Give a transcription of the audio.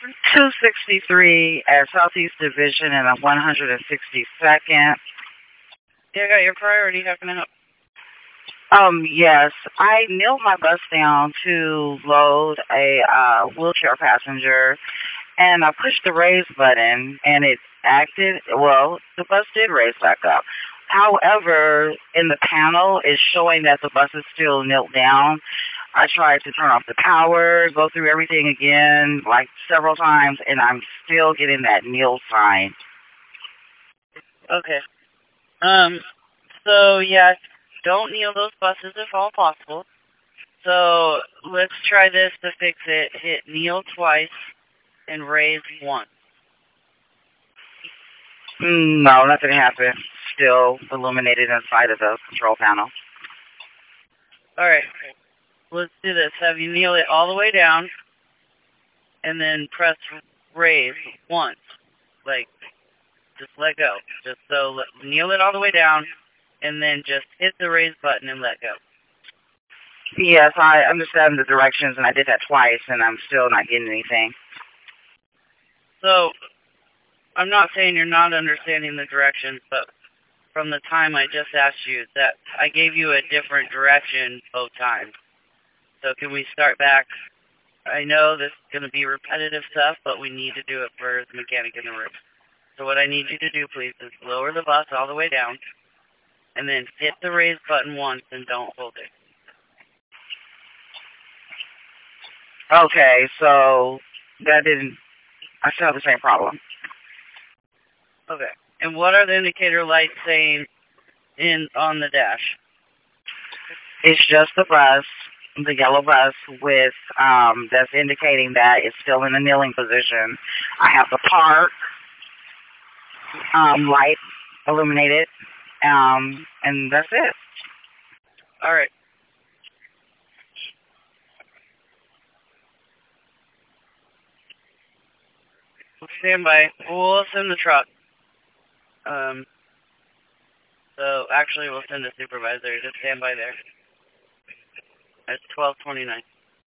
263 at Southeast Division and 162nd. Yeah, I got your priority. How can I help? Yes, I kneeled my bus down to load a wheelchair passenger, and I pushed the raise button, and it acted. Well, the bus did raise back up. However, in the panel, it's showing that the bus is still knelt down. I tried to turn off the power, go through everything again, like several times, and I'm still getting that kneel sign. Okay. So yeah, don't kneel those buses if all possible. So let's try this to fix it. Hit kneel twice and raise once. No, nothing happened. Still illuminated inside of the control panel. Alright. Let's do this. Have you kneel it all the way down and then press raise once. Like, just let go. Just so kneel it all the way down and then just hit the raise button and let go. Yes, I understand the directions, and I did that twice, and I'm still not getting anything. So, I'm not saying you're not understanding the directions, but from the time I just asked you, that I gave you a different direction both times. So can we start back? I know this is going to be repetitive stuff, but we need to do it for the mechanic in the room. So what I need you to do, please, is lower the bus all the way down, and then hit the raise button once and don't hold it. Okay, so that didn't. I still have the same problem. Okay. And what are the indicator lights saying on the dash? It's just the bus, the yellow bus with that's indicating that it's still in a kneeling position. I have the park light illuminated, and that's it. All right. Stand by. We'll send the truck. So actually, we'll send a supervisor. Just stand by there. It's 12:29.